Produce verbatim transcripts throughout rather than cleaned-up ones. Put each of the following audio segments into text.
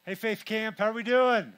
Hey, Faith Camp, how are we doing?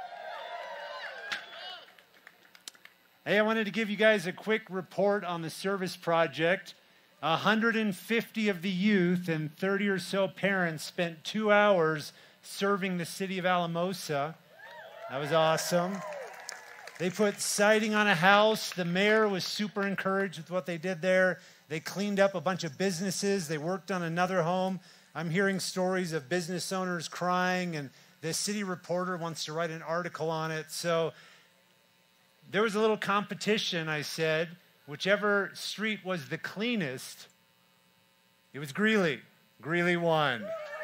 Hey, I wanted to give you guys a quick report on the service project. one hundred fifty of the youth and thirty or so parents spent two hours serving the city of Alamosa. That was awesome. They put siding on a house. The mayor was super encouraged with what they did there. They cleaned up a bunch of businesses. They worked on another home. I'm hearing stories of business owners crying, and the city reporter wants to write an article on it. So there was a little competition, I said. Whichever street was the cleanest, it was Greeley. Greeley won.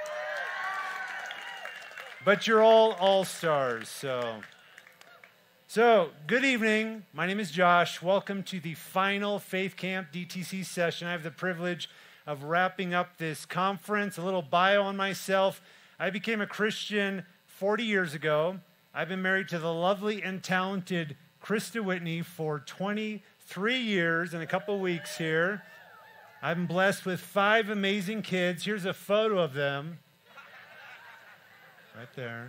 But you're all all-stars, so... So, good evening. My name is Josh. Welcome to the final Faith Camp D T C session. I have the privilege of wrapping up this conference. A little bio on myself. I became a Christian forty years ago. I've been married to the lovely and talented Krista Whitney for twenty-three years and a couple weeks here. I've been blessed with five amazing kids. Here's a photo of them. Right there.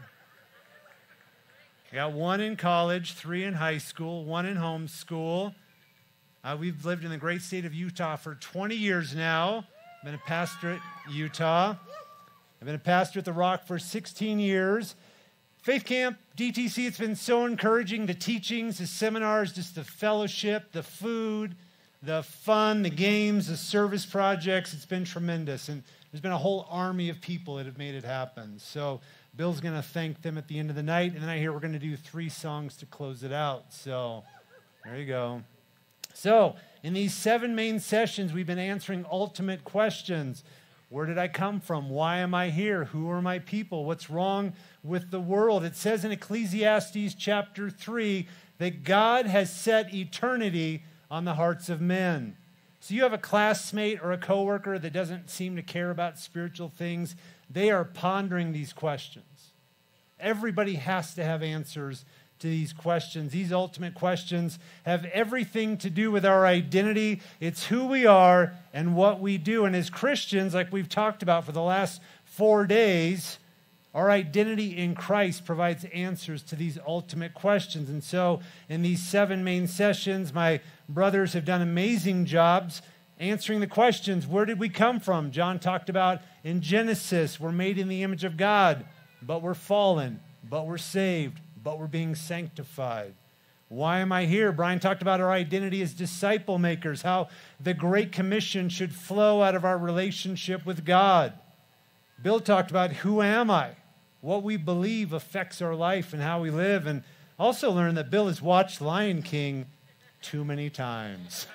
I got one in college, three in high school, one in homeschool. Uh, we've lived in the great state of Utah for twenty years now. I've been a pastor at Utah. I've been a pastor at The Rock for sixteen years. Faith Camp, D T C, it's been so encouraging. The teachings, the seminars, just the fellowship, the food, the fun, the games, the service projects. It's been tremendous. And there's been a whole army of people that have made it happen. So Bill's going to thank them at the end of the night. And then I hear we're going to do three songs to close it out. So there you go. So in these seven main sessions, we've been answering ultimate questions. Where did I come from? Why am I here? Who are my people? What's wrong with the world? It says in Ecclesiastes chapter three that God has set eternity on the hearts of men. So you have a classmate or a coworker that doesn't seem to care about spiritual things. They are pondering these questions. Everybody has to have answers to these questions. These ultimate questions have everything to do with our identity. It's who we are and what we do. And as Christians, like we've talked about for the last four days, our identity in Christ provides answers to these ultimate questions. And so in these seven main sessions, my brothers have done amazing jobs answering the questions. Where did we come from? John talked about in Genesis, we're made in the image of God, but we're fallen, but we're saved, but we're being sanctified. Why am I here? Brian talked about our identity as disciple makers, how the Great Commission should flow out of our relationship with God. Bill talked about who am I? What we believe affects our life and how we live. And also learned that Bill has watched Lion King too many times.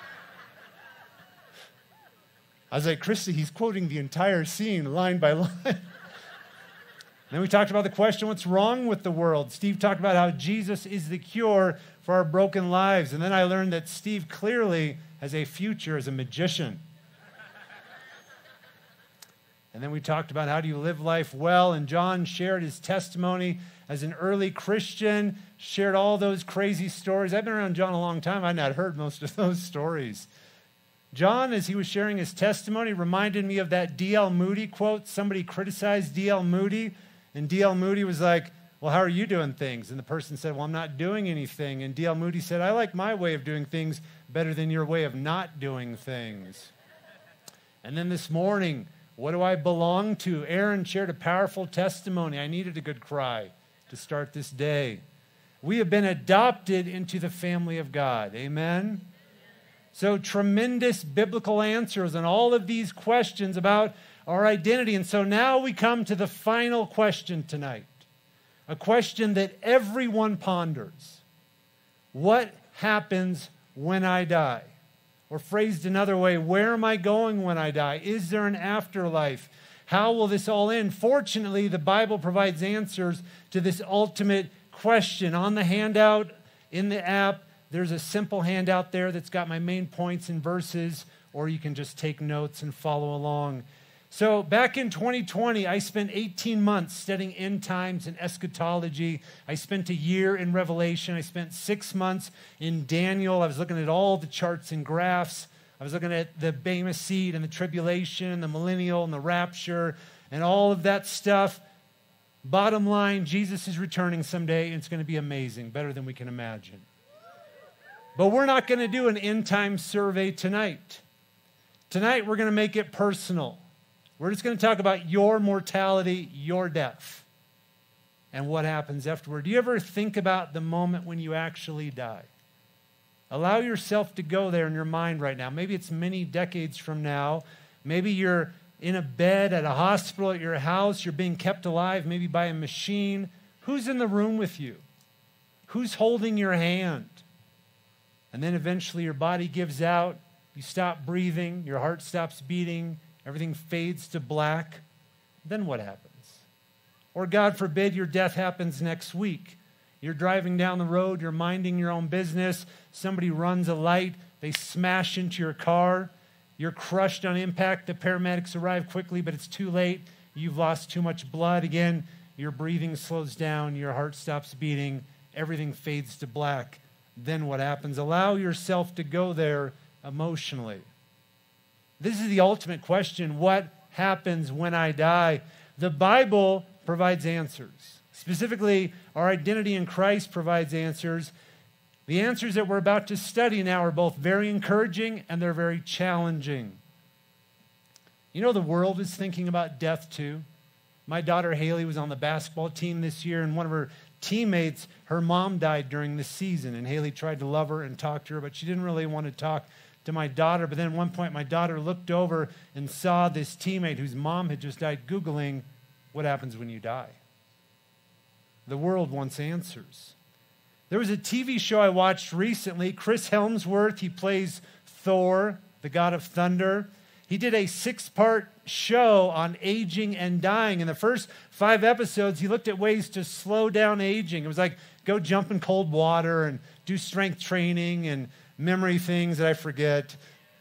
I was like, Christy, he's quoting the entire scene line by line. Then we talked about the question, what's wrong with the world? Steve talked about how Jesus is the cure for our broken lives. And then I learned that Steve clearly has a future as a magician. And then we talked about how do you live life well. And John shared his testimony as an early Christian, shared all those crazy stories. I've been around John a long time. I've not heard most of those stories. John, as he was sharing his testimony, reminded me of that D L Moody quote. Somebody criticized D L Moody, and D L Moody was like, well, how are you doing things? And the person said, well, I'm not doing anything. And D L Moody said, I like my way of doing things better than your way of not doing things. And then this morning, what do I belong to? Aaron shared a powerful testimony. I needed a good cry to start this day. We have been adopted into the family of God. Amen? So tremendous biblical answers on all of these questions about our identity. And so now we come to the final question tonight, a question that everyone ponders. What happens when I die? Or phrased another way, where am I going when I die? Is there an afterlife? How will this all end? Fortunately, the Bible provides answers to this ultimate question. On the handout in the app, there's a simple handout there that's got my main points and verses, or you can just take notes and follow along. So back in twenty twenty, I spent eighteen months studying end times and eschatology. I spent a year in Revelation. I spent six months in Daniel. I was looking at all the charts and graphs. I was looking at the Bema Seat and the tribulation and the millennial and the rapture and all of that stuff. Bottom line, Jesus is returning someday, and it's going to be amazing, better than we can imagine. But we're not going to do an end-time survey tonight. Tonight, we're going to make it personal. We're just going to talk about your mortality, your death, and what happens afterward. Do you ever think about the moment when you actually die? Allow yourself to go there in your mind right now. Maybe it's many decades from now. Maybe you're in a bed at a hospital at your house. You're being kept alive, maybe by a machine. Who's in the room with you? Who's holding your hand? And then eventually your body gives out. You stop breathing. Your heart stops beating. Everything fades to black. Then what happens? Or God forbid your death happens next week. You're driving down the road. You're minding your own business. Somebody runs a light. They smash into your car. You're crushed on impact. The paramedics arrive quickly, but it's too late. You've lost too much blood. Again, your breathing slows down. Your heart stops beating. Everything fades to black. Then what happens? Allow yourself to go there emotionally. This is the ultimate question. What happens when I die? The Bible provides answers. Specifically, our identity in Christ provides answers. The answers that we're about to study now are both very encouraging and they're very challenging. You know, the world is thinking about death too. My daughter Haley was on the basketball team this year, and one of her teammates, her mom died during the season, and Haley tried to love her and talk to her, but she didn't really want to talk to my daughter. But then at one point, my daughter looked over and saw this teammate whose mom had just died, Googling, what happens when you die? The world wants answers. There was a T V show I watched recently. Chris Hemsworth, he plays Thor, the god of thunder. He did a six-part show on aging and dying. In the first five episodes, he looked at ways to slow down aging. It was like go jump in cold water and do strength training and memory things that I forget.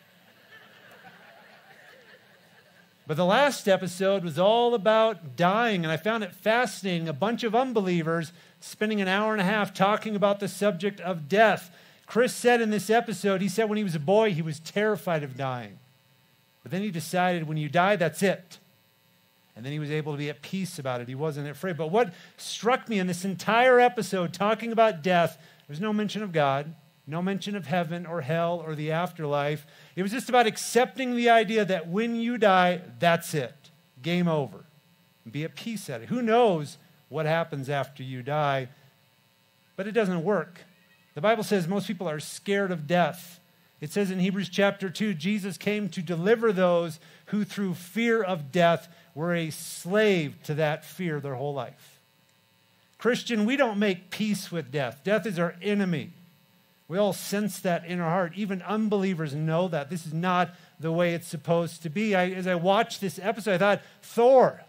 But the last episode was all about dying, and I found it fascinating. A bunch of unbelievers spending an hour and a half talking about the subject of death. Chris said in this episode, he said when he was a boy, he was terrified of dying. But then he decided when you die, that's it. And then he was able to be at peace about it. He wasn't afraid. But what struck me in this entire episode talking about death, there's no mention of God, no mention of heaven or hell or the afterlife. It was just about accepting the idea that when you die, that's it. Game over. Be at peace at it. Who knows what happens after you die? But it doesn't work. The Bible says most people are scared of death. It says in Hebrews chapter two, Jesus came to deliver those who through fear of death were a slave to that fear their whole life. Christian, we don't make peace with death. Death is our enemy. We all sense that in our heart. Even unbelievers know that. This is not the way it's supposed to be. I, as I watched this episode, I thought, Thor,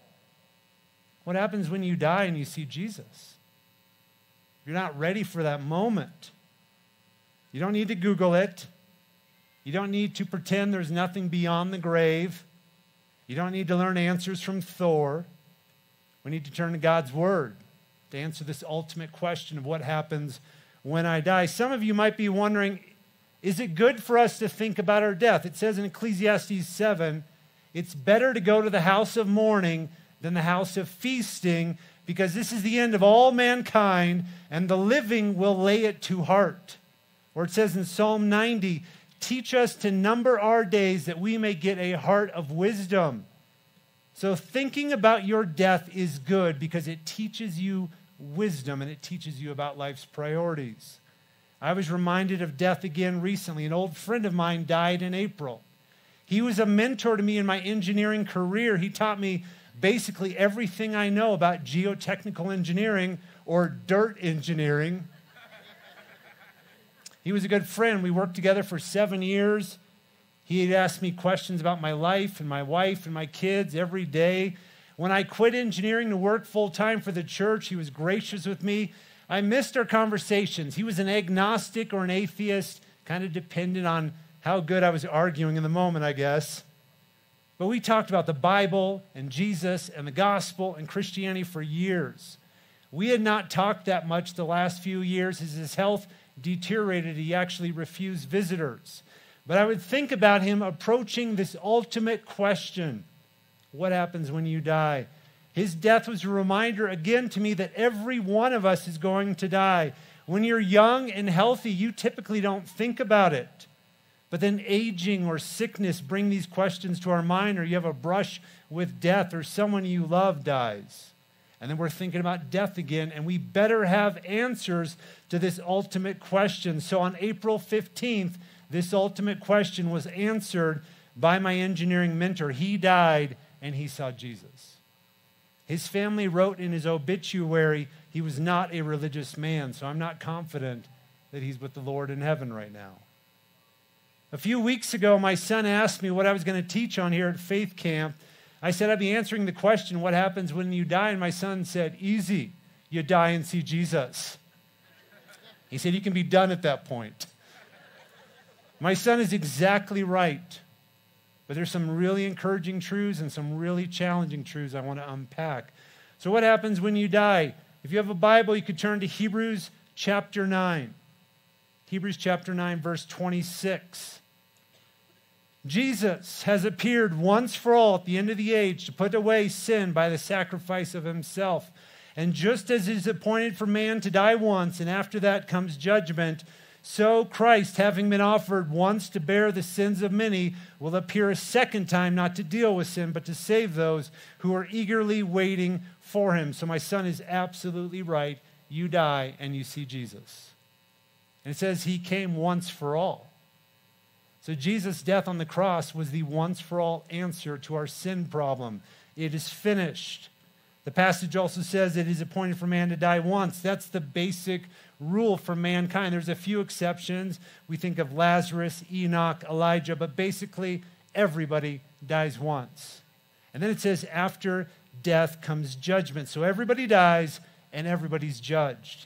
what happens when you die and you see Jesus? You're not ready for that moment. You don't need to Google it. You don't need to pretend there's nothing beyond the grave. You don't need to learn answers from Thor. We need to turn to God's Word to answer this ultimate question of what happens when I die. Some of you might be wondering, is it good for us to think about our death? It says in Ecclesiastes seven, it's better to go to the house of mourning than the house of feasting, because this is the end of all mankind, and the living will lay it to heart. Or it says in Psalm ninety, teach us to number our days that we may get a heart of wisdom. So thinking about your death is good because it teaches you wisdom and it teaches you about life's priorities. I was reminded of death again recently. An old friend of mine died in April. He was a mentor to me in my engineering career. He taught me basically everything I know about geotechnical engineering or dirt engineering. He was a good friend. We worked together for seven years. He had asked me questions about my life and my wife and my kids every day. When I quit engineering to work full-time for the church, he was gracious with me. I missed our conversations. He was an agnostic or an atheist, kind of dependent on how good I was arguing in the moment, I guess. But we talked about the Bible and Jesus and the gospel and Christianity for years. We had not talked that much the last few years as his health deteriorated. He actually refused visitors. But I would think about him approaching this ultimate question. What happens when you die? His death was a reminder again to me that every one of us is going to die. When you're young and healthy, you typically don't think about it. But then aging or sickness bring these questions to our mind, or you have a brush with death, or someone you love dies. And then we're thinking about death again, and we better have answers to this ultimate question. So on April fifteenth, this ultimate question was answered by my engineering mentor. He died, and he saw Jesus. His family wrote in his obituary he was not a religious man, so I'm not confident that he's with the Lord in heaven right now. A few weeks ago, my son asked me what I was going to teach on here at Faith Camp. I said I'd be answering the question, what happens when you die? And my son said, easy, you die and see Jesus. He said, you can be done at that point. My son is exactly right. But there's some really encouraging truths and some really challenging truths I want to unpack. So what happens when you die? If you have a Bible, you could turn to Hebrews chapter nine. Hebrews chapter nine, verse twenty-six. Jesus has appeared once for all at the end of the age to put away sin by the sacrifice of himself. And just as it is appointed for man to die once, and after that comes judgment, so Christ, having been offered once to bear the sins of many, will appear a second time, not to deal with sin, but to save those who are eagerly waiting for him. So my son is absolutely right. You die and you see Jesus. And it says he came once for all. So Jesus' death on the cross was the once-for-all answer to our sin problem. It is finished. The passage also says it is appointed for man to die once. That's the basic rule for mankind. There's a few exceptions. We think of Lazarus, Enoch, Elijah, but basically everybody dies once. And then it says after death comes judgment. So everybody dies and everybody's judged.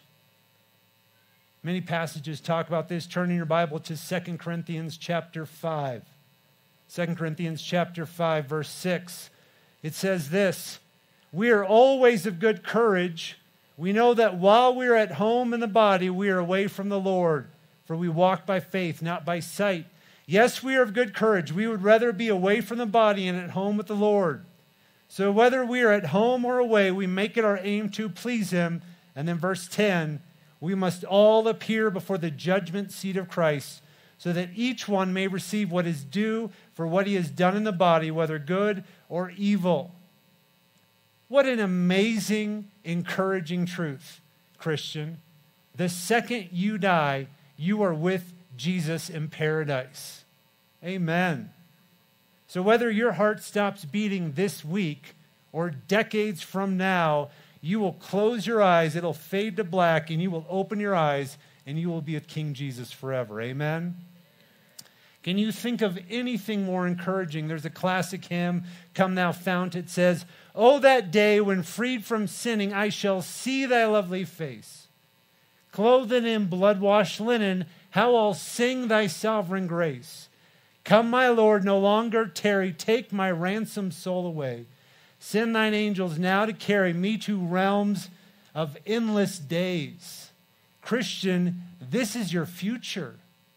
Many passages talk about this. Turn in your Bible to Second Corinthians chapter five. Second Corinthians chapter five, verse six. It says this, we are always of good courage. We know that while we are at home in the body, we are away from the Lord. For we walk by faith, not by sight. Yes, we are of good courage. We would rather be away from the body and at home with the Lord. So whether we are at home or away, we make it our aim to please him. And then verse ten, we must all appear before the judgment seat of Christ, so that each one may receive what is due for what he has done in the body, whether good or evil. What an amazing, encouraging truth, Christian. The second you die, you are with Jesus in paradise. Amen. So whether your heart stops beating this week or decades from now, you will close your eyes, it'll fade to black, and you will open your eyes, and you will be with King Jesus forever. Amen? Can you think of anything more encouraging? There's a classic hymn, Come Thou Fount. It says, oh, that day when freed from sinning, I shall see thy lovely face. Clothed in blood-washed linen, how I'll sing thy sovereign grace. Come, my Lord, no longer tarry, take my ransomed soul away. Send thine angels now to carry me to realms of endless days. Christian, this is your future.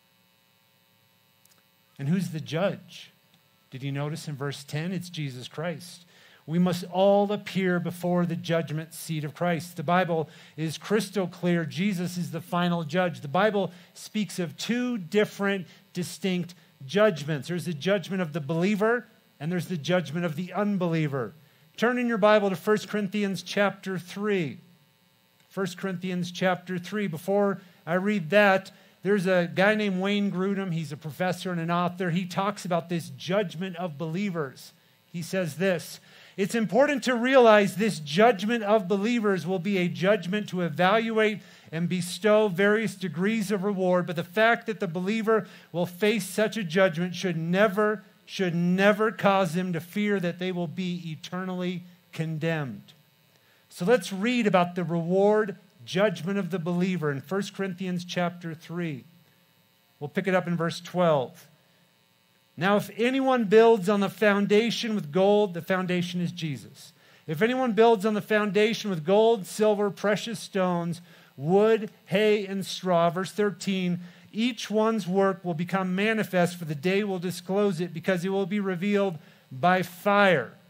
And who's the judge? Did you notice in verse ten? It's Jesus Christ. We must all appear before the judgment seat of Christ. The Bible is crystal clear. Jesus is the final judge. The Bible speaks of two different, distinct judgments. There's the judgment of the believer, and there's the judgment of the unbeliever. Turn in your Bible to First Corinthians chapter three. First Corinthians chapter three. Before I read that, there's a guy named Wayne Grudem. He's a professor and an author. He talks about this judgment of believers. He says this, it's important to realize this judgment of believers will be a judgment to evaluate and bestow various degrees of reward, but the fact that the believer will face such a judgment should never should never cause them to fear that they will be eternally condemned. So let's read about the reward judgment of the believer in First Corinthians chapter three. We'll pick it up in verse twelve. Now, if anyone builds on the foundation with gold, the foundation is Jesus. If anyone builds on the foundation with gold, silver, precious stones, wood, hay, and straw, verse thirteen, each one's work will become manifest, for the day will disclose it, because it will be revealed by fire.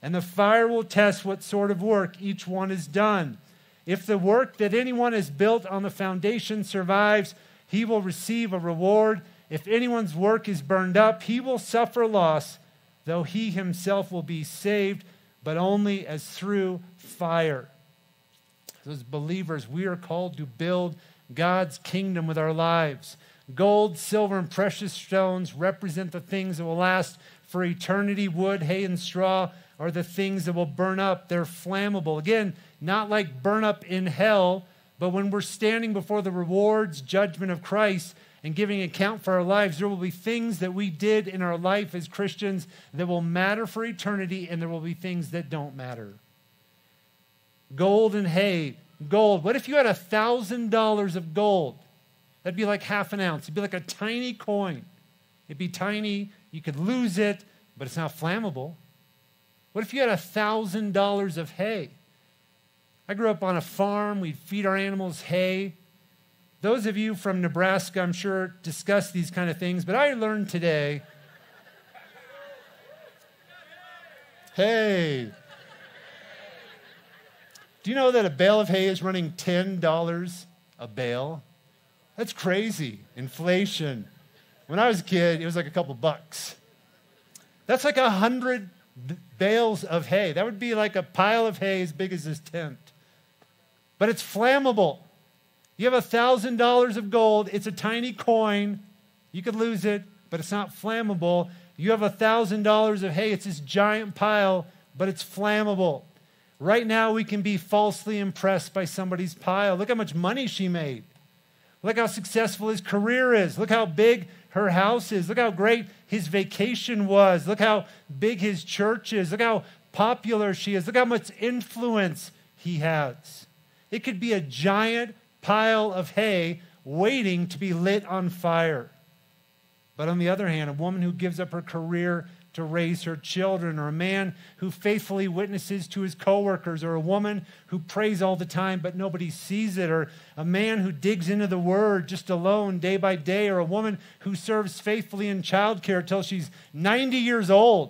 and the fire will test what sort of work each one has done. If the work that anyone has built on the foundation survives, he will receive a reward. If anyone's work is burned up, he will suffer loss, though he himself will be saved, but only as through fire. As believers, we are called to build God's kingdom with our lives. Gold, silver, and precious stones represent the things that will last for eternity. Wood, hay, and straw are the things that will burn up. They're flammable. Again, not like burn up in hell, but when we're standing before the rewards, judgment of Christ, and giving account for our lives, there will be things that we did in our life as Christians that will matter for eternity, and there will be things that don't matter. Gold and hay. Gold. What if you had a thousand dollars of gold? That'd be like half an ounce. It'd be like a tiny coin. It'd be tiny. You could lose it, but it's not flammable. What if you had a thousand dollars of hay? I grew up on a farm. We'd feed our animals hay. Those of you from Nebraska, I'm sure, discuss these kind of things, but I learned today, hey, do you know that a bale of hay is running ten dollars a bale? That's crazy. Inflation. When I was a kid, it was like a couple bucks. That's like a hundred bales of hay. That would be like a pile of hay as big as this tent. But it's flammable. You have a thousand dollars of gold. It's a tiny coin. You could lose it, but it's not flammable. You have a thousand dollars of hay. It's this giant pile, but it's flammable. Right now, we can be falsely impressed by somebody's pile. Look how much money she made. Look how successful his career is. Look how big her house is. Look how great his vacation was. Look how big his church is. Look how popular she is. Look how much influence he has. It could be a giant pile of hay waiting to be lit on fire. But on the other hand, a woman who gives up her career to raise her children, or a man who faithfully witnesses to his coworkers, or a woman who prays all the time but nobody sees it, or a man who digs into the Word just alone day by day, or a woman who serves faithfully in childcare till she's ninety years old,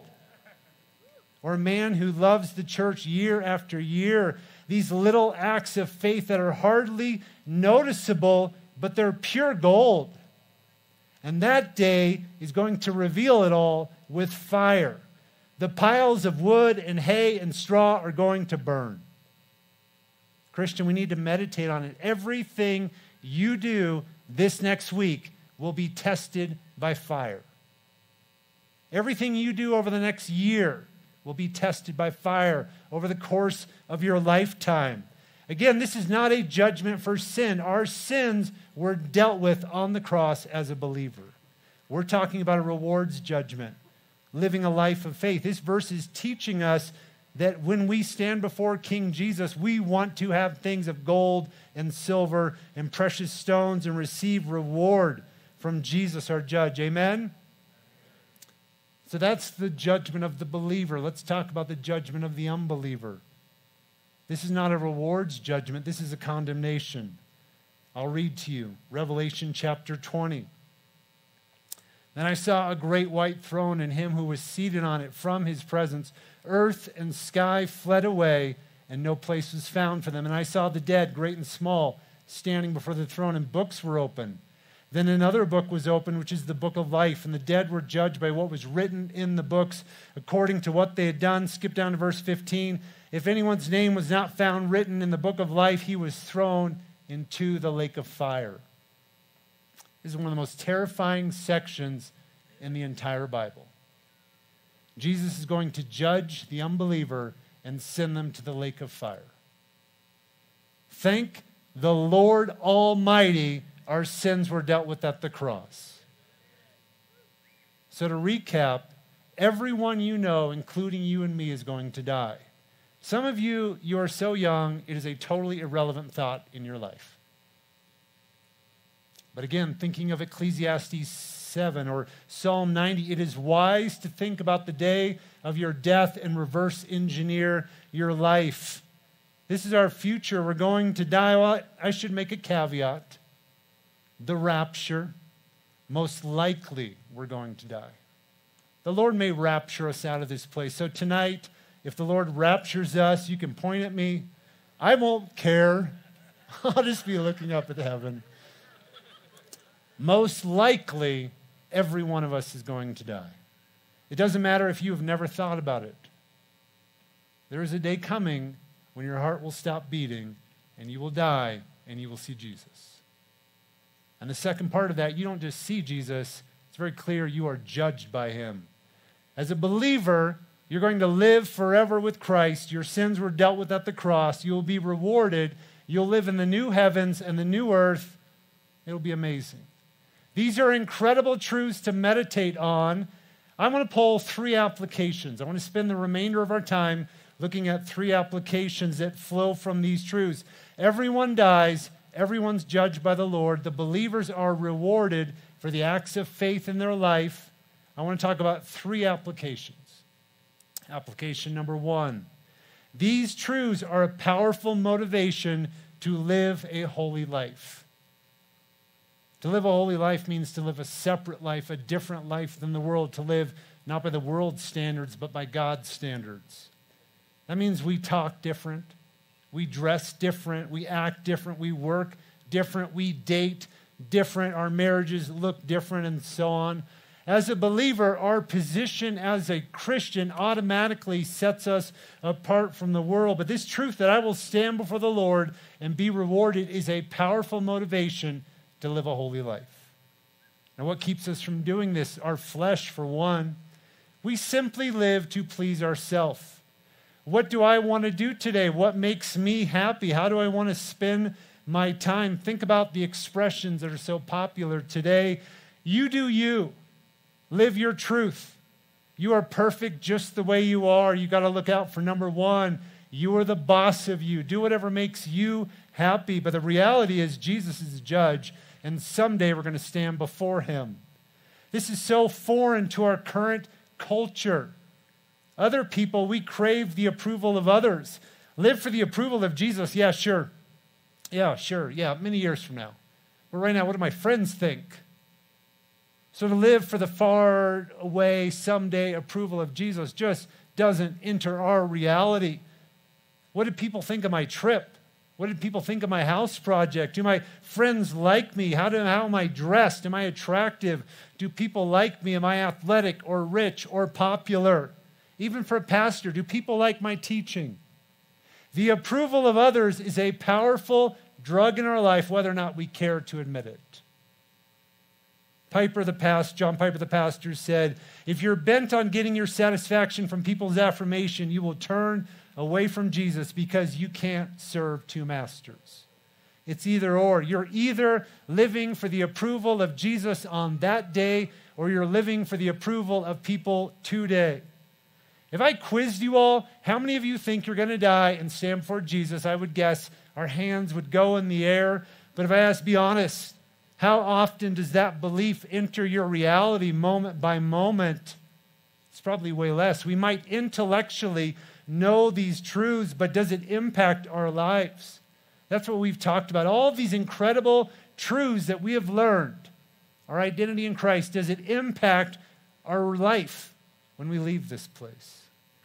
or a man who loves the church year after year. These little acts of faith that are hardly noticeable, but they're pure gold. And that day is going to reveal it all with fire. The piles of wood and hay and straw are going to burn. Christian, we need to meditate on it. Everything you do this next week will be tested by fire. Everything you do over the next year will be tested by fire over the course of your lifetime. Again, this is not a judgment for sin. Our sins were dealt with on the cross as a believer. We're talking about a rewards judgment, living a life of faith. This verse is teaching us that when we stand before King Jesus, we want to have things of gold and silver and precious stones and receive reward from Jesus, our judge. Amen? So that's the judgment of the believer. Let's talk about the judgment of the unbeliever. This is not a rewards judgment. This is a condemnation. I'll read to you Revelation chapter twenty. Then I saw a great white throne and him who was seated on it. From his presence, earth and sky fled away, and no place was found for them. And I saw the dead, great and small, standing before the throne, and books were open. Then another book was opened, which is the book of life, and the dead were judged by what was written in the books according to what they had done. Skip down to verse fifteen. If anyone's name was not found written in the book of life, he was thrown into the lake of fire. This is one of the most terrifying sections in the entire Bible. Jesus is going to judge the unbeliever and send them to the lake of fire. Thank the Lord Almighty, our sins were dealt with at the cross. So to recap, everyone you know, including you and me, is going to die. Some of you, you are so young, it is a totally irrelevant thought in your life. But again, thinking of Ecclesiastes seven or Psalm ninety, it is wise to think about the day of your death and reverse engineer your life. This is our future. We're going to die. Well, I should make a caveat. The rapture, most likely we're going to die. The Lord may rapture us out of this place. So tonight, If the Lord raptures us, you can point at me. I won't care. I'll just be looking up at heaven. Most likely, every one of us is going to die. It doesn't matter if you have never thought about it. There is a day coming when your heart will stop beating and you will die and you will see Jesus. And the second part of that, you don't just see Jesus. It's very clear you are judged by him. As a believer, you're going to live forever with Christ. Your sins were dealt with at the cross. You will be rewarded. You'll live in the new heavens and the new earth. It'll be amazing. These are incredible truths to meditate on. I want to pull three applications. I want to spend the remainder of our time looking at three applications that flow from these truths. Everyone dies. Everyone's judged by the Lord. The believers are rewarded for the acts of faith in their life. I want to talk about three applications. Application number one. These truths are a powerful motivation to live a holy life. To live a holy life means to live a separate life, a different life than the world, to live not by the world's standards, but by God's standards. That means we talk different, we dress different, we act different, we work different, we date different, our marriages look different, and so on. As a believer, our position as a Christian automatically sets us apart from the world. But this truth that I will stand before the Lord and be rewarded is a powerful motivation to live a holy life. Now, what keeps us from doing this? Our flesh, for one. We simply live to please ourselves. What do I want to do today? What makes me happy? How do I want to spend my time? Think about the expressions that are so popular today. You do you. Live your truth. You are perfect just the way you are. You got to look out for number one. You are the boss of you. Do whatever makes you happy. But the reality is Jesus is the judge, and someday we're going to stand before him. This is so foreign to our current culture. Other people, we crave the approval of others. Live for the approval of Jesus. Yeah, sure. Yeah, sure. Yeah, many years from now. But right now, what do my friends think? So to live for the far away someday approval of Jesus just doesn't enter our reality. What did people think of my trip? What did people think of my house project? Do my friends like me? How, do, how am I dressed? Am I attractive? Do people like me? Am I athletic or rich or popular? Even for a pastor, do people like my teaching? The approval of others is a powerful drug in our life, whether or not we care to admit it. Piper the pastor, John Piper the pastor said, if you're bent on getting your satisfaction from people's affirmation, you will turn away from Jesus because you can't serve two masters. It's either or. You're either living for the approval of Jesus on that day, or you're living for the approval of people today. If I quizzed you all, how many of you think you're going to die and stand before Jesus? I would guess our hands would go in the air. But if I ask, be honest, how often does that belief enter your reality moment by moment? It's probably way less. We might intellectually know these truths, but does it impact our lives? That's what we've talked about. All of these incredible truths that we have learned, our identity in Christ, does it impact our life when we leave this place?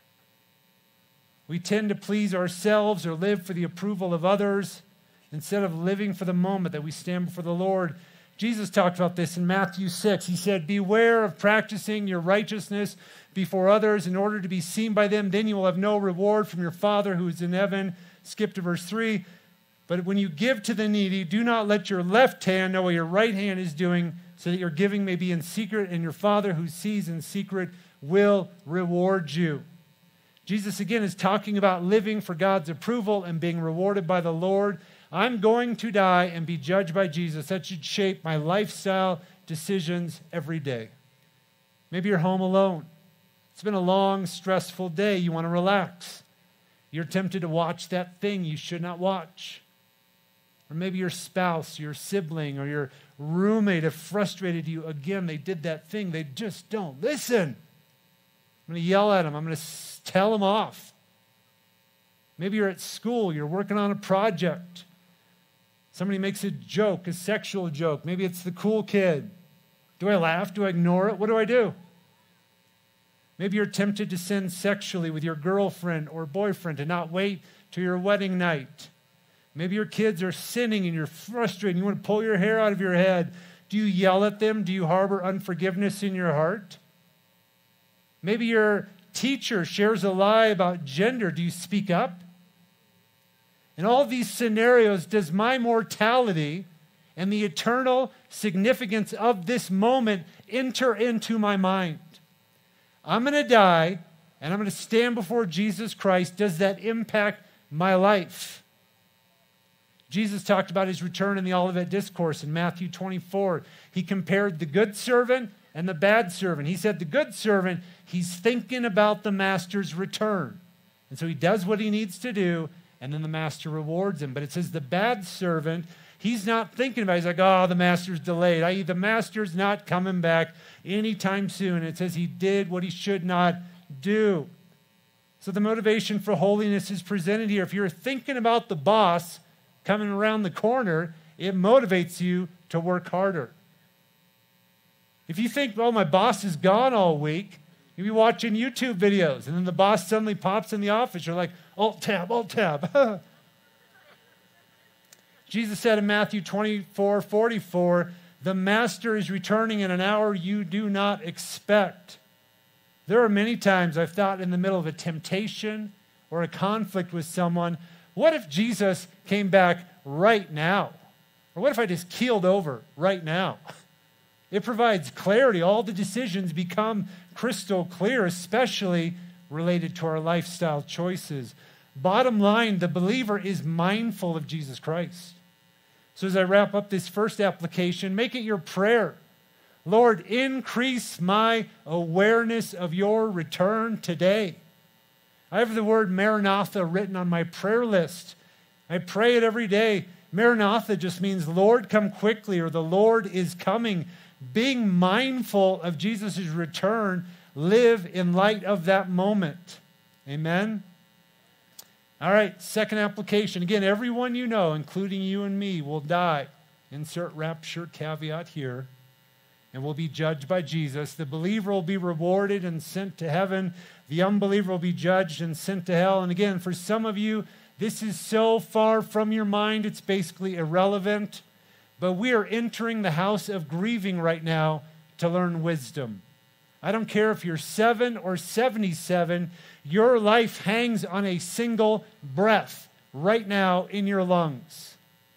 We tend to please ourselves or live for the approval of others instead of living for the moment that we stand before the Lord. Jesus talked about this in Matthew six. He said, beware of practicing your righteousness before others in order to be seen by them. Then you will have no reward from your Father who is in heaven. Skip to verse three. But when you give to the needy, do not let your left hand know what your right hand is doing, so that your giving may be in secret, and your Father who sees in secret will reward you. Jesus, again, is talking about living for God's approval and being rewarded by the Lord. I'm going to die and be judged by Jesus. That should shape my lifestyle decisions every day. Maybe you're home alone. It's been a long, stressful day. You want to relax. You're tempted to watch that thing you should not watch. Or maybe your spouse, your sibling, or your roommate have frustrated you. Again, they did that thing. They just don't listen. I'm going to yell at them. I'm going to tell them off. Maybe you're at school. You're working on a project. Somebody makes a joke, a sexual joke. Maybe it's the cool kid. Do I laugh? Do I ignore it? What do I do? Maybe you're tempted to sin sexually with your girlfriend or boyfriend and not wait till your wedding night. Maybe your kids are sinning and you're frustrated and you want to pull your hair out of your head. Do you yell at them? Do you harbor unforgiveness in your heart? Maybe your teacher shares a lie about gender. Do you speak up? In all these scenarios, does my mortality and the eternal significance of this moment enter into my mind? I'm going to die, and I'm going to stand before Jesus Christ. Does that impact my life? Jesus talked about his return in the Olivet Discourse in Matthew twenty-four. He compared the good servant and the bad servant. He said the good servant, he's thinking about the master's return. And so he does what he needs to do, and then the master rewards him. But it says the bad servant, he's not thinking about it. He's like, oh, the master's delayed. that is, the master's not coming back anytime soon. It says he did what he should not do. So the motivation for holiness is presented here. If you're thinking about the boss coming around the corner, it motivates you to work harder. If you think, oh, my boss is gone all week, you'll be watching YouTube videos, and then the boss suddenly pops in the office. You're like, Alt-tab, Alt-tab. Jesus said in Matthew twenty-four forty-four, the master is returning in an hour you do not expect. There are many times I've thought in the middle of a temptation or a conflict with someone, what if Jesus came back right now? Or what if I just keeled over right now? It provides clarity. All the decisions become crystal clear, especially related to our lifestyle choices. Bottom line, the believer is mindful of Jesus Christ. So as I wrap up this first application, make it your prayer. Lord, increase my awareness of your return today. I have the word Maranatha written on my prayer list. I pray it every day. Maranatha just means, Lord, come quickly, or the Lord is coming. Being mindful of Jesus' return, live in light of that moment. Amen? All right, second application. Again, everyone you know, including you and me, will die. Insert rapture caveat here. And will be judged by Jesus. The believer will be rewarded and sent to heaven. The unbeliever will be judged and sent to hell. And again, for some of you, this is so far from your mind, it's basically irrelevant. But we are entering the house of grieving right now to learn wisdom. I don't care if you're seven or seventy-seven, your life hangs on a single breath right now in your lungs.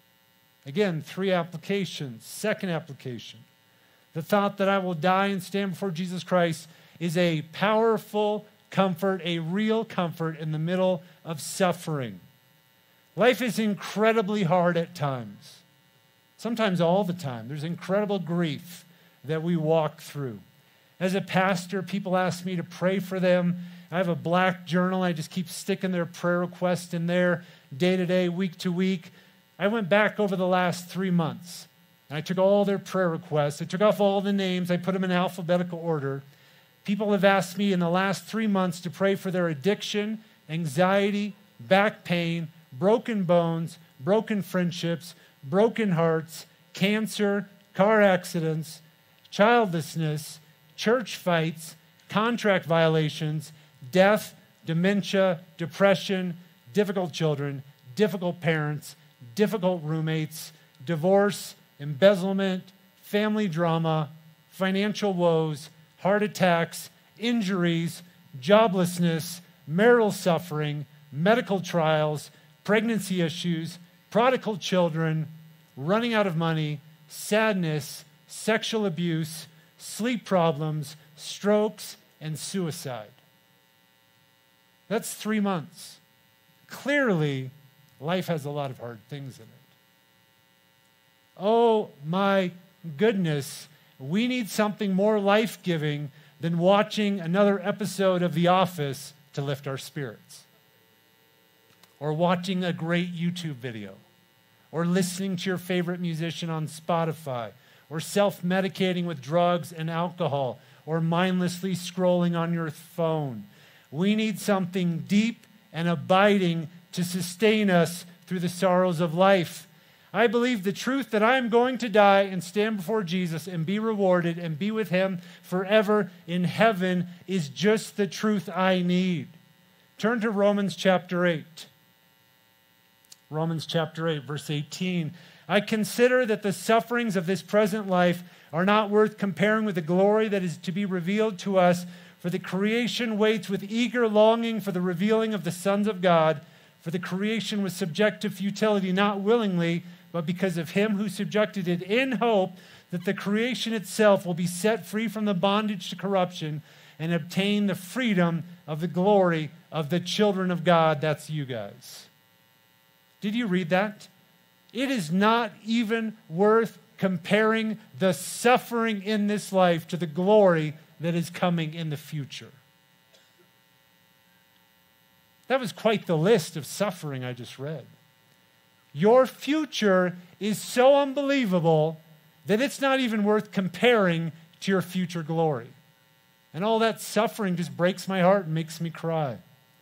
Again, three applications. Second application. The thought that I will die and stand before Jesus Christ is a powerful comfort, a real comfort in the middle of suffering. Life is incredibly hard at times. Sometimes all the time. There's incredible grief that we walk through. As a pastor, people ask me to pray for them. I have a black journal. I just keep sticking their prayer requests in there day to day, week to week. I went back over the last three months. And I took all their prayer requests. I took off all the names. I put them in alphabetical order. People have asked me in the last three months to pray for their addiction, anxiety, back pain, broken bones, broken friendships, broken hearts, cancer, car accidents, childlessness, church fights, contract violations, death, dementia, depression, difficult children, difficult parents, difficult roommates, divorce, embezzlement, family drama, financial woes, heart attacks, injuries, joblessness, marital suffering, medical trials, pregnancy issues, prodigal children, running out of money, sadness, sexual abuse, sleep problems, strokes, and suicide. That's three months. Clearly, life has a lot of hard things in it. Oh my goodness, we need something more life-giving than watching another episode of The Office to lift our spirits. Or watching a great YouTube video. Or listening to your favorite musician on Spotify. Or self-medicating with drugs and alcohol. Or mindlessly scrolling on your phone. We need something deep and abiding to sustain us through the sorrows of life. I believe the truth that I am going to die and stand before Jesus and be rewarded and be with him forever in heaven is just the truth I need. Turn to Romans chapter eight. Romans chapter eight, verse eighteen. I consider that the sufferings of this present life are not worth comparing with the glory that is to be revealed to us, for the creation waits with eager longing for the revealing of the sons of God. For the creation was subject to futility, not willingly, but because of him who subjected it, in hope that the creation itself will be set free from the bondage to corruption and obtain the freedom of the glory of the children of God. That's you guys. Did you read that? It is not even worth comparing the suffering in this life to the glory that is coming in the future. That was quite the list of suffering I just read. Your future is so unbelievable that it's not even worth comparing to your future glory. And all that suffering just breaks my heart and makes me cry.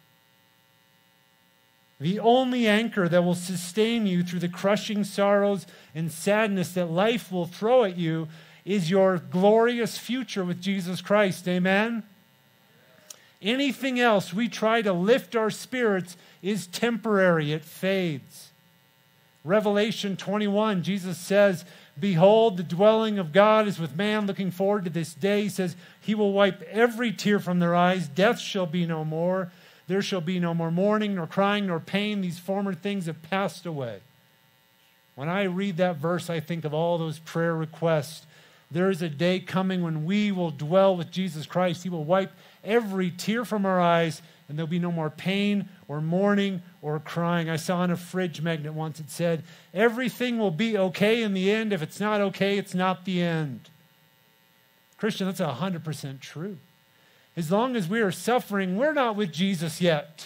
The only anchor that will sustain you through the crushing sorrows and sadness that life will throw at you is your glorious future with Jesus Christ. Amen? Anything else we try to lift our spirits is temporary. It fades. Revelation twenty-one, Jesus says, behold, the dwelling of God is with man, looking forward to this day. He says, he will wipe every tear from their eyes. Death shall be no more. There shall be no more mourning, nor crying, nor pain. These former things have passed away. When I read that verse, I think of all those prayer requests. There is a day coming when we will dwell with Jesus Christ. He will wipe every tear from our eyes, and there'll be no more pain or mourning or crying. I saw on a fridge magnet once, it said, everything will be okay in the end. If it's not okay, it's not the end. Christian, that's one hundred percent true. As long as we are suffering, we're not with Jesus yet.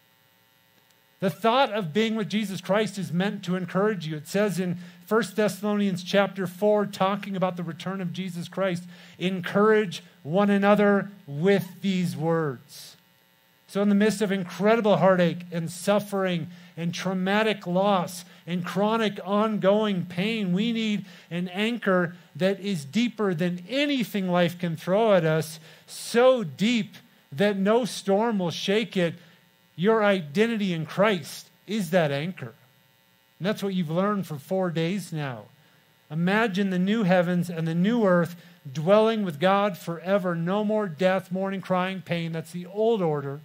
The thought of being with Jesus Christ is meant to encourage you. It says in First Thessalonians chapter four, talking about the return of Jesus Christ, encourage one another with these words. So in the midst of incredible heartache and suffering and traumatic loss and chronic ongoing pain, we need an anchor that is deeper than anything life can throw at us, so deep that no storm will shake it. Your identity in Christ is that anchor. And that's what you've learned for four days now. Imagine the new heavens and the new earth dwelling with God forever. No more death, mourning, crying, pain. That's the old order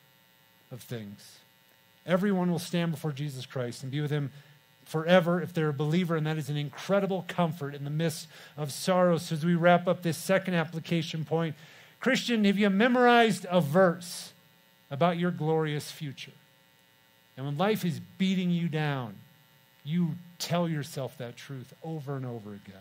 of things. Everyone will stand before Jesus Christ and be with him forever if they're a believer, and that is an incredible comfort in the midst of sorrow. So as we wrap up this second application point, Christian, have you memorized a verse about your glorious future? And when life is beating you down, you tell yourself that truth over and over again.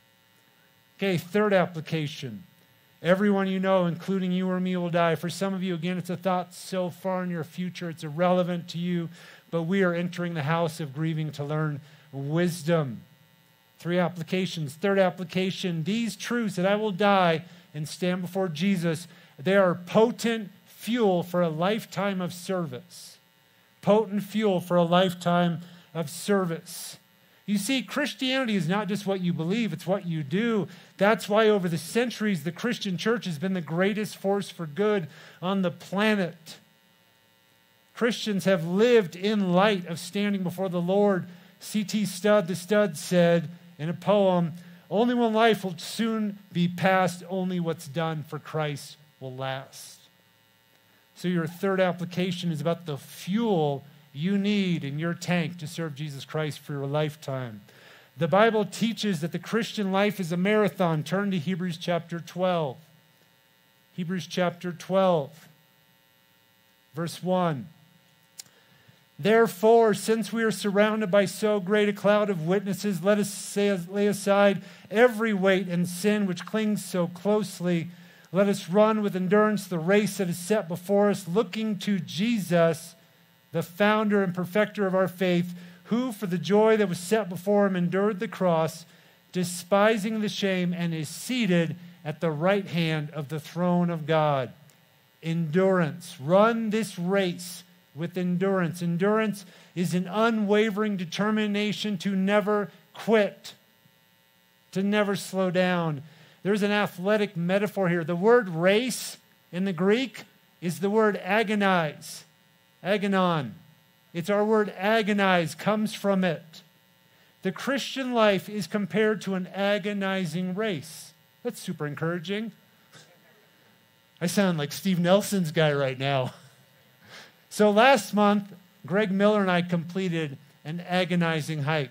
Okay, third application. Everyone you know, including you or me, will die. For some of you, again, it's a thought so far in your future, it's irrelevant to you, but we are entering the house of grieving to learn wisdom. Three applications. Third application, these truths that I will die and stand before Jesus, they are potent fuel for a lifetime of service. Potent fuel for a lifetime of service. You see, Christianity is not just what you believe, it's what you do. That's why over the centuries, the Christian church has been the greatest force for good on the planet. Christians have lived in light of standing before the Lord. C T Studd, the Stud, said in a poem, only one life will soon be past, only what's done for Christ will last. So your third application is about the fuel you need in your tank to serve Jesus Christ for your lifetime. The Bible teaches that the Christian life is a marathon. Turn to Hebrews chapter twelve. Hebrews chapter twelve, verse one. Therefore, since we are surrounded by so great a cloud of witnesses, let us say, lay aside every weight and sin which clings so closely. Let us run with endurance the race that is set before us, looking to Jesus, the founder and perfecter of our faith, who for the joy that was set before him endured the cross, despising the shame, and is seated at the right hand of the throne of God. Endurance. Run this race with endurance. Endurance is an unwavering determination to never quit, to never slow down. There's an athletic metaphor here. The word race in the Greek is the word agonize, agonon. It's our word agonize, comes from it. The Christian life is compared to an agonizing race. That's super encouraging. I sound like Steve Nelson's guy right now. So last month, Greg Miller and I completed an agonizing hike.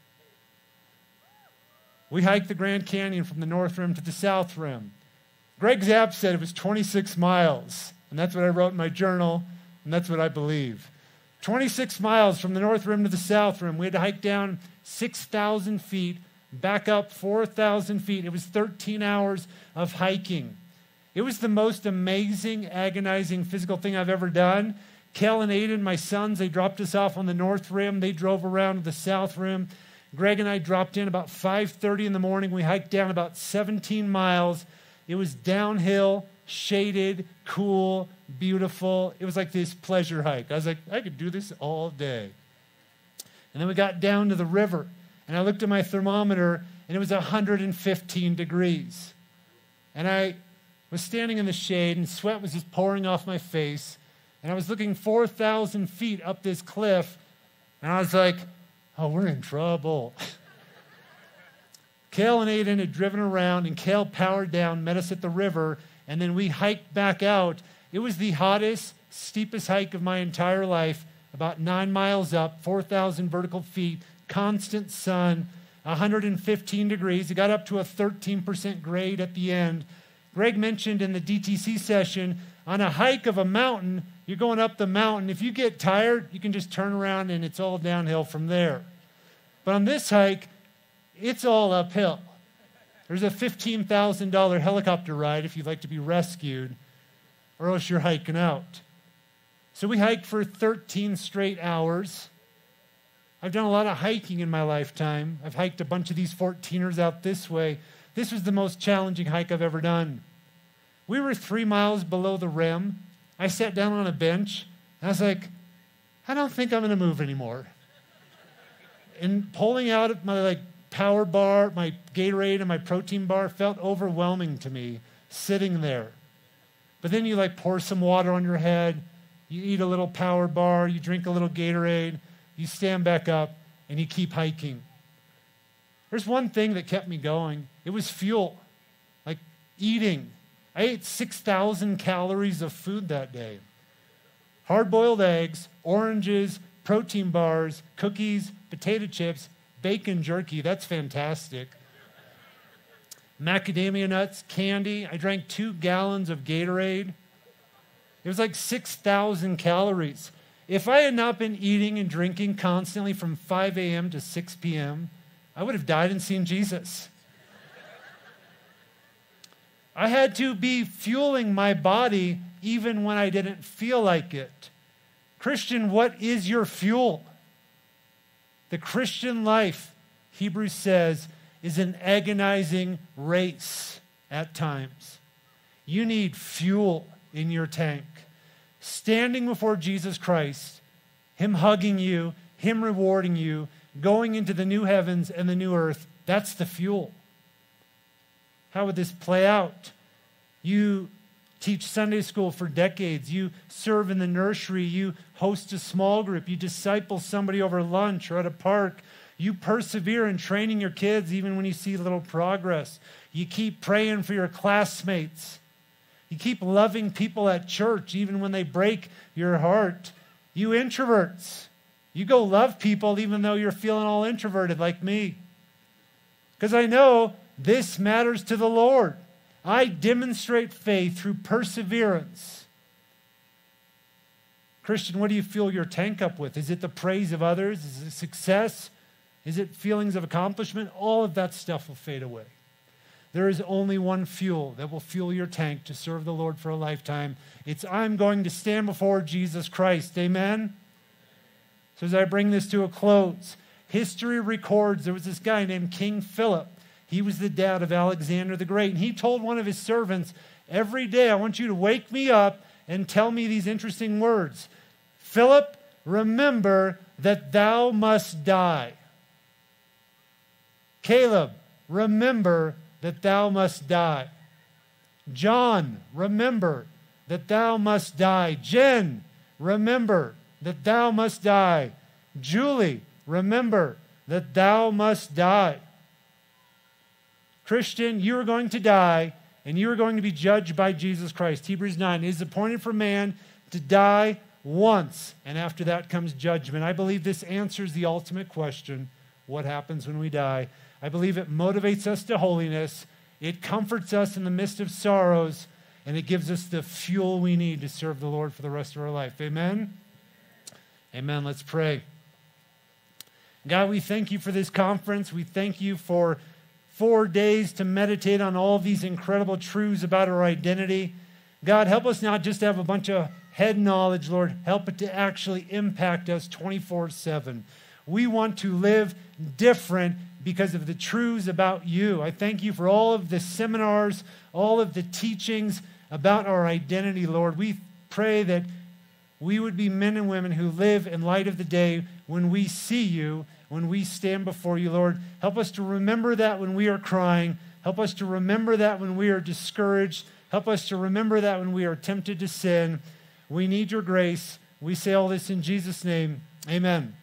We hiked the Grand Canyon from the North Rim to the South Rim. Greg Zapp said it was twenty-six miles, and that's what I wrote in my journal, and that's what I believe. twenty-six miles from the North Rim to the South Rim. We had to hike down six thousand feet, back up four thousand feet. It was thirteen hours of hiking. It was the most amazing, agonizing physical thing I've ever done. Kel and Aiden, my sons, they dropped us off on the North Rim. They drove around to the South Rim. Greg and I dropped in about five thirty in the morning. We hiked down about seventeen miles. It was downhill, shaded, cool, beautiful. It was like this pleasure hike. I was like, I could do this all day. And then we got down to the river, and I looked at my thermometer, and it was one hundred fifteen degrees. And I was standing in the shade, and sweat was just pouring off my face, and I was looking four thousand feet up this cliff, and I was like, oh, we're in trouble. Kale and Aiden had driven around, and Kale powered down, met us at the river, and then we hiked back out. It was the hottest, steepest hike of my entire life, about nine miles up, four thousand vertical feet, constant sun, one hundred fifteen degrees. It got up to a thirteen percent grade at the end. Greg mentioned in the D T C session, on a hike of a mountain, you're going up the mountain. If you get tired, you can just turn around and it's all downhill from there. But on this hike, it's all uphill. There's a fifteen thousand dollars helicopter ride if you'd like to be rescued, or else you're hiking out. So we hiked for thirteen straight hours. I've done a lot of hiking in my lifetime. I've hiked a bunch of these fourteeners out this way. This was the most challenging hike I've ever done. We were three miles below the rim. I sat down on a bench, and I was like, I don't think I'm going to move anymore. And pulling out my like power bar, my Gatorade and my protein bar felt overwhelming to me, sitting there. But then you like pour some water on your head, you eat a little power bar, you drink a little Gatorade, you stand back up, and you keep hiking. There's one thing that kept me going. It was fuel, like eating. I ate six thousand calories of food that day. Hard-boiled eggs, oranges, protein bars, cookies, potato chips, bacon jerky. That's fantastic. Macadamia nuts, candy. I drank two gallons of Gatorade. It was like six thousand calories. If I had not been eating and drinking constantly from five a.m. to six p.m., I would have died and seen Jesus. I had to be fueling my body even when I didn't feel like it. Christian, what is your fuel? The Christian life, Hebrews says, is an agonizing race at times. You need fuel in your tank. Standing before Jesus Christ, Him hugging you, Him rewarding you, going into the new heavens and the new earth, that's the fuel. How would this play out? You teach Sunday school for decades. You serve in the nursery. You host a small group. You disciple somebody over lunch or at a park. You persevere in training your kids even when you see little progress. You keep praying for your classmates. You keep loving people at church even when they break your heart. You introverts, you go love people even though you're feeling all introverted like me. Because I know this matters to the Lord. I demonstrate faith through perseverance. Christian, what do you fill your tank up with? Is it the praise of others? Is it success? Is it feelings of accomplishment? All of that stuff will fade away. There is only one fuel that will fuel your tank to serve the Lord for a lifetime. It's I'm going to stand before Jesus Christ. Amen? So as I bring this to a close, history records there was this guy named King Philip. He was the dad of Alexander the Great. And he told one of his servants, every day I want you to wake me up and tell me these interesting words. Philip, remember that thou must die. Caleb, remember that thou must die. John, remember that thou must die. Jen, remember that thou must die. Julie, remember that thou must die. Christian, you are going to die, and you are going to be judged by Jesus Christ. Hebrews nine, it is appointed for man to die once, and after that comes judgment. I believe this answers the ultimate question, what happens when we die? I believe it motivates us to holiness, it comforts us in the midst of sorrows, and it gives us the fuel we need to serve the Lord for the rest of our life. Amen? Amen. Let's pray. God, we thank you for this conference. We thank you for four days to meditate on all of these incredible truths about our identity. God, help us not just to have a bunch of head knowledge, Lord. Help it to actually impact us twenty-four seven. We want to live different because of the truths about you. I thank you for all of the seminars, all of the teachings about our identity, Lord. We pray that we would be men and women who live in light of the day when we see you, when we stand before you, Lord. Help us to remember that when we are crying. Help us to remember that when we are discouraged. Help us to remember that when we are tempted to sin. We need your grace. We say all this in Jesus' name. Amen.